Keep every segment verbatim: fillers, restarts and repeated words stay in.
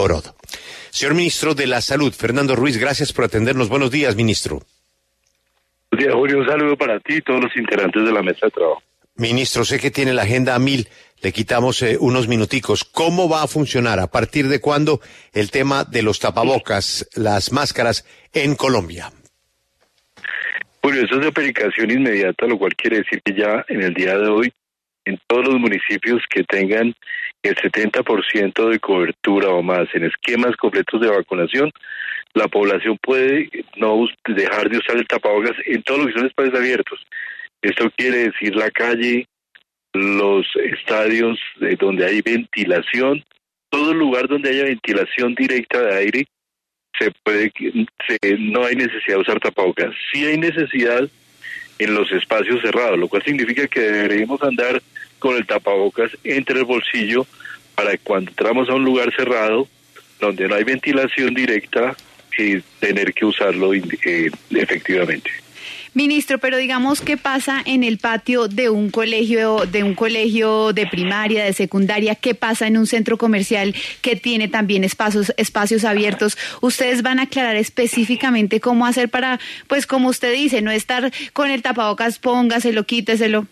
Orodo. Señor Ministro de la Salud, Fernando Ruiz, gracias por atendernos. Buenos días, ministro. Buenos días, Julio. Un saludo para ti y todos los integrantes de la mesa de trabajo. Ministro, sé que tiene la agenda a mil. Le quitamos eh, unos minuticos. ¿Cómo va a funcionar? ¿A partir de cuándo el tema de los tapabocas, las máscaras en Colombia? Julio, eso es de aplicación inmediata, lo cual quiere decir que ya en el día de hoy, en todos los municipios que tengan el setenta por ciento de cobertura o más en esquemas completos de vacunación, la población puede no dejar de usar el tapabocas en todos los que son espacios abiertos. Esto quiere decir la calle, los estadios de donde hay ventilación, todo lugar donde haya ventilación directa de aire, se puede, se, no hay necesidad de usar tapabocas. Sí hay necesidad en los espacios cerrados, lo cual significa que deberíamos andar con el tapabocas entre el bolsillo para cuando entramos a un lugar cerrado donde no hay ventilación directa y tener que usarlo eh, efectivamente. Ministro, pero digamos, ¿qué pasa en el patio de un colegio, de un colegio de primaria, de secundaria? ¿Qué pasa en un centro comercial que tiene también espacios, espacios abiertos? ¿Ustedes van a aclarar específicamente cómo hacer para, pues como usted dice, no estar con el tapabocas, póngaselo, quíteselo?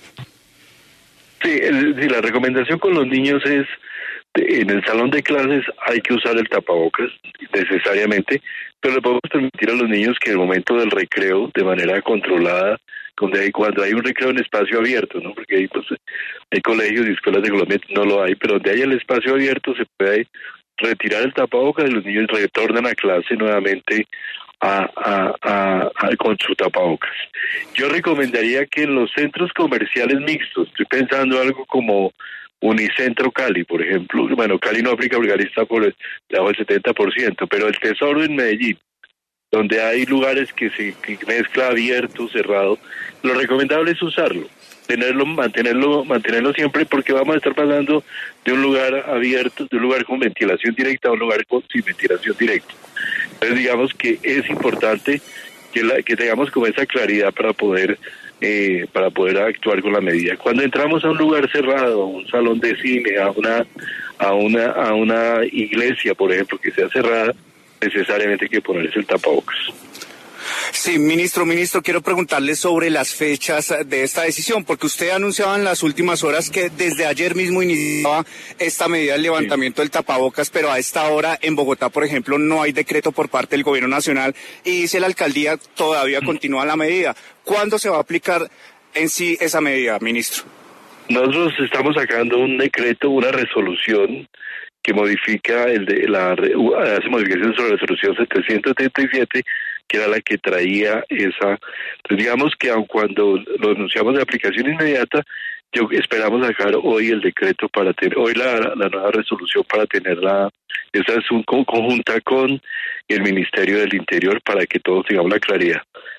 Sí, el, sí, la recomendación con los niños es, en el salón de clases hay que usar el tapabocas necesariamente, pero le podemos permitir a los niños que en el momento del recreo, de manera controlada, cuando hay, cuando hay un recreo en espacio abierto, ¿no? Porque hay, pues, hay colegios y escuelas de Colombia, no lo hay, pero donde haya el espacio abierto se puede retirar el tapabocas y los niños retornan a clase nuevamente a, a, a, a, con su tapabocas. Yo recomendaría que en los centros comerciales mixtos, estoy pensando algo como Unicentro Cali, por ejemplo, bueno, Cali no aplica porque Cali está por debajo del setenta por ciento, pero el Tesoro en Medellín, donde hay lugares que se que mezcla abierto, cerrado, lo recomendable es usarlo, tenerlo, mantenerlo, mantenerlo siempre, porque vamos a estar pasando de un lugar abierto, de un lugar con ventilación directa a un lugar con, sin ventilación directa. Entonces digamos que es importante que, la, que tengamos como esa claridad para poder Eh, para poder actuar con la medida. Cuando entramos a un lugar cerrado, a un salón de cine, a una a una a una iglesia, por ejemplo, que sea cerrada, necesariamente hay que ponerse el tapabocas. Sí, ministro, ministro, quiero preguntarle sobre las fechas de esta decisión, porque usted anunciaba en las últimas horas que desde ayer mismo iniciaba esta medida del levantamiento sí. del tapabocas, pero a esta hora en Bogotá, por ejemplo, no hay decreto por parte del gobierno nacional y dice la alcaldía todavía continúa la medida. ¿Cuándo se va a aplicar en sí esa medida, ministro? Nosotros estamos sacando un decreto, una resolución que modifica el de la hace modificaciones sobre la resolución setecientos setenta y siete, que era la que traía esa. Entonces digamos que aun cuando lo anunciamos de aplicación inmediata, yo esperamos sacar hoy el decreto para tener, hoy la, la nueva resolución para tenerla, esa es un conjunta con el Ministerio del Interior para que todos tengamos la claridad.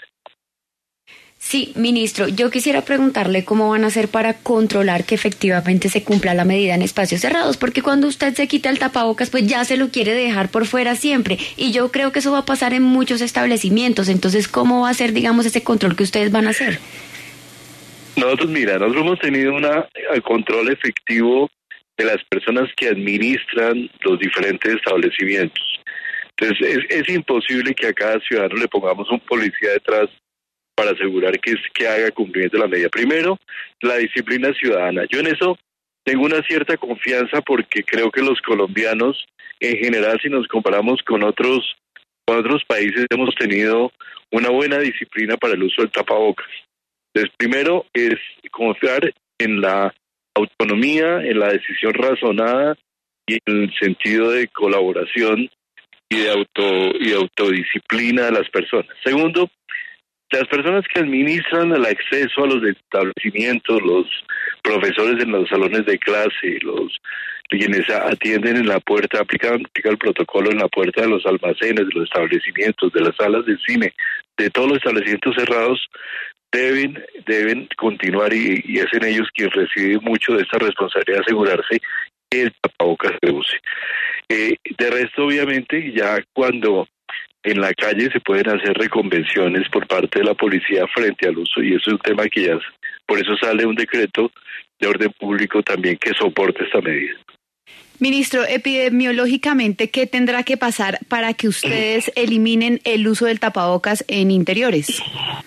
Sí, ministro, yo quisiera preguntarle cómo van a hacer para controlar que efectivamente se cumpla la medida en espacios cerrados, porque cuando usted se quita el tapabocas, pues ya se lo quiere dejar por fuera siempre, y yo creo que eso va a pasar en muchos establecimientos. Entonces, ¿cómo va a ser, digamos, ese control que ustedes van a hacer? Nosotros, mira, nosotros hemos tenido una el control efectivo de las personas que administran los diferentes establecimientos. Entonces, es, es imposible que a cada ciudadano le pongamos un policía detrás para asegurar que, que haga cumplimiento de la medida. Primero, la disciplina ciudadana. Yo en eso tengo una cierta confianza porque creo que los colombianos, en general, si nos comparamos con otros, con otros países, hemos tenido una buena disciplina para el uso del tapabocas. Entonces, primero es confiar en la autonomía, en la decisión razonada y en el sentido de colaboración y de auto y de autodisciplina de las personas. Segundo, las personas que administran el acceso a los establecimientos, los profesores en los salones de clase, los quienes atienden en la puerta, aplican, aplican el protocolo en la puerta de los almacenes, de los establecimientos, de las salas de cine, de todos los establecimientos cerrados, deben deben continuar y, y es en ellos quien recibe mucho de esta responsabilidad de asegurarse que el tapabocas se use. Eh, de resto, obviamente, ya cuando en la calle se pueden hacer reconvenciones por parte de la policía frente al uso, y eso es un tema que ya, por eso sale un decreto de orden público también que soporte esta medida. Ministro, epidemiológicamente, ¿qué tendrá que pasar para que ustedes eliminen el uso del tapabocas en interiores?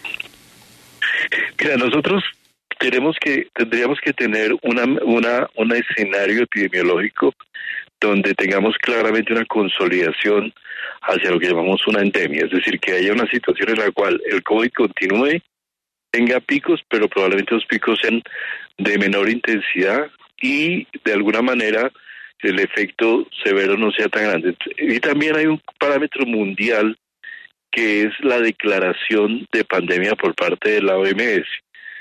Mira, nosotros tenemos que, tendríamos que tener una, una, un escenario epidemiológico donde tengamos claramente una consolidación hacia lo que llamamos una endemia, es decir, que haya una situación en la cual el COVID continúe, tenga picos, pero probablemente los picos sean de menor intensidad y de alguna manera el efecto severo no sea tan grande. Y también hay un parámetro mundial que es la declaración de pandemia por parte de la O M S.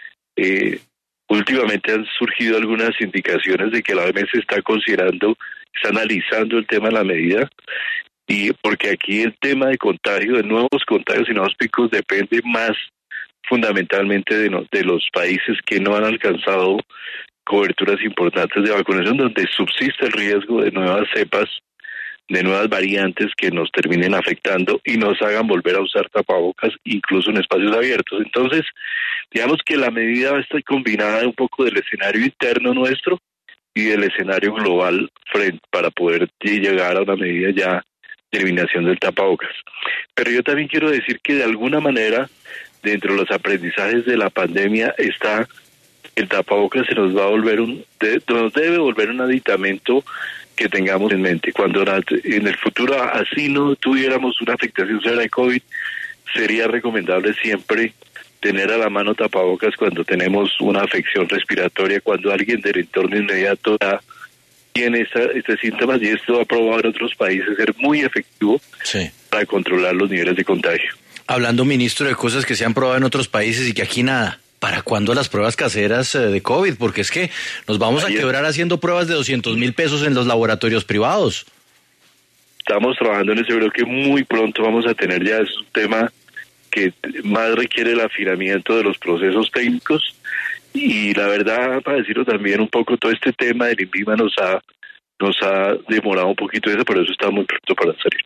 Eh, últimamente han surgido algunas indicaciones de que la O M S está considerando, está analizando el tema de la medida, y porque aquí el tema de contagio, de nuevos contagios y nuevos picos depende más fundamentalmente de, no, de los países que no han alcanzado coberturas importantes de vacunación, donde subsiste el riesgo de nuevas cepas, de nuevas variantes que nos terminen afectando y nos hagan volver a usar tapabocas incluso en espacios abiertos. Entonces, digamos que la medida va a estar combinada un poco del escenario interno nuestro y del escenario global frente para poder llegar a una medida ya de eliminación del tapabocas. Pero yo también quiero decir que de alguna manera, dentro de los aprendizajes de la pandemia, está el tapabocas se nos va a volver un, de, nos debe volver un aditamento que tengamos en mente. Cuando en el futuro así no tuviéramos una afectación severa de COVID, sería recomendable siempre tener a la mano tapabocas cuando tenemos una afección respiratoria, cuando alguien del entorno inmediato tiene esta, este síntomas, y esto ha probado en otros países ser muy efectivo sí. para controlar los niveles de contagio. Hablando, ministro, de cosas que se han probado en otros países y que aquí nada. ¿Para cuándo las pruebas caseras de COVID? Porque es que nos vamos a quebrar haciendo pruebas de doscientos mil pesos en los laboratorios privados. Estamos trabajando en eso, creo que muy pronto vamos a tener ya, es un tema que más requiere el afinamiento de los procesos técnicos, y la verdad, para decirlo también un poco, todo este tema del INVIMA nos ha, nos ha demorado un poquito eso, pero eso está muy pronto para salir.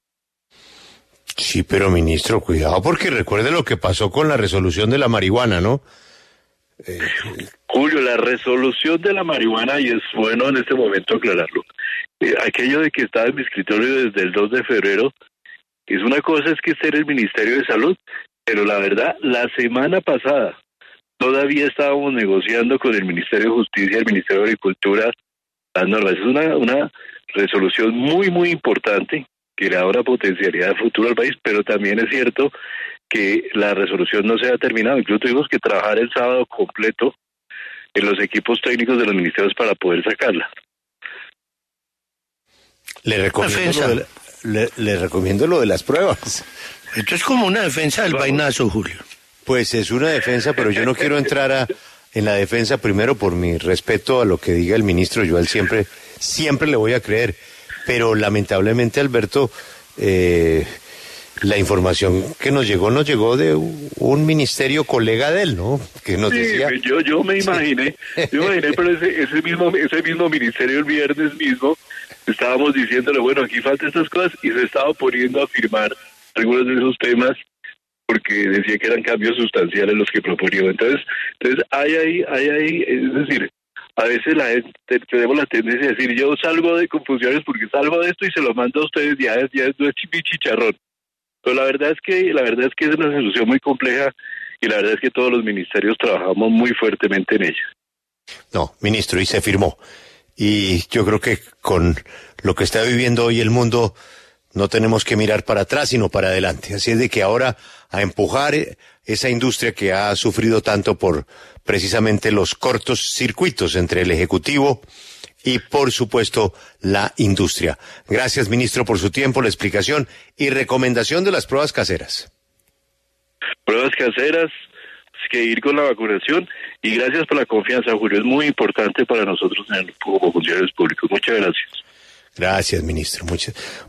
Sí, pero ministro, cuidado, porque recuerde lo que pasó con la resolución de la marihuana, ¿no? Eh, Julio, la resolución de la marihuana, y es bueno en este momento aclararlo, eh, aquello de que estaba en mi escritorio desde el dos de febrero, es una cosa es que esté en el Ministerio de Salud, pero la verdad, la semana pasada todavía estábamos negociando con el Ministerio de Justicia, el Ministerio de Agricultura, las normas. Es una, una resolución muy, muy importante que le da una potencialidad de futuro al país, pero también es cierto que la resolución no se ha terminado. Incluso tuvimos que trabajar el sábado completo en los equipos técnicos de los ministerios para poder sacarla. Le recomiendo, lo de, le, le recomiendo lo de las pruebas. Esto es como una defensa del vainazo, Julio. Pues es una defensa, pero yo no quiero entrar a, en la defensa primero por mi respeto a lo que diga el ministro. Yo a él siempre, siempre le voy a creer. Pero lamentablemente, Alberto, eh, la información que nos llegó, nos llegó de un ministerio colega de él, ¿no? Que nos sí, decía... yo, yo me imaginé, sí. yo me imaginé, pero ese, ese mismo, ese mismo ministerio el viernes mismo, estábamos diciéndole, bueno, aquí faltan estas cosas, y se estaba poniendo a firmar algunos de esos temas, porque decía que eran cambios sustanciales los que proponía. Entonces, entonces hay ahí, hay ahí, es decir, a veces la gente, tenemos la tendencia a decir, yo salgo de confusiones porque salgo de esto y se lo mando a ustedes, ya es, ya es, no es mi chicharrón. Pero la verdad es que, la verdad es que es una solución muy compleja, y la verdad es que todos los ministerios trabajamos muy fuertemente en ella. No, ministro, y se firmó. Y yo creo que con lo que está viviendo hoy el mundo, no tenemos que mirar para atrás, sino para adelante. Así es de que ahora a empujar esa industria que ha sufrido tanto por precisamente los cortos circuitos entre el Ejecutivo y, por supuesto, la industria. Gracias, ministro, por su tiempo, la explicación y recomendación de las pruebas caseras. Pruebas caseras, que ir con la vacunación, y gracias por la confianza, Julio. Es muy importante para nosotros como funcionarios públicos. Muchas gracias. Gracias, ministro. Muchas